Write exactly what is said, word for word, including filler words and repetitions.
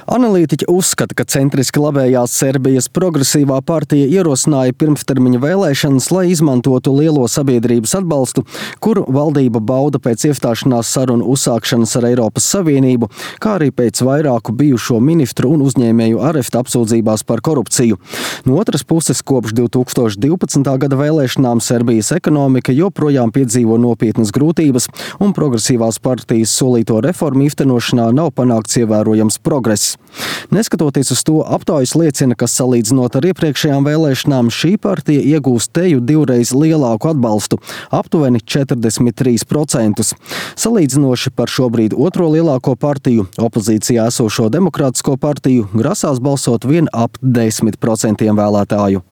Analītiķi uzskata, ka centriski labējās Serbijas progresīvā partija ierosināja pirmstermiņa vēlēšanas, lai izmantotu lielo sabiedrības atbalstu, kuru valdība bauda pēc iestāšanās sarunu uzsākšanas ar Eiropas Savienību, kā arī pēc vairāku bijušo ministru un uzņēmēju aresta apsūdzībās par korupciju. No otras puses, kopš divi tūkstoši divpadsmitā gada vēlēšanām Serbijas ekonomika joprojām piedzīvo nopietnas grūtības, un progresīvās partijas solīto reformu īstenošanā nav panākts ievērojams progress. Neskatoties uz to, aptaujas liecina, ka salīdzinot ar iepriekšējām vēlēšanām, šī partija iegūst teju divreiz lielāku atbalstu – aptuveni četrdesmit trīs procentus. Salīdzinoši par šobrīd otro lielāko partiju, opozīcijā esošo Demokrātisko partiju, grasās balsot vien ap desmit procentiem vēlētāju.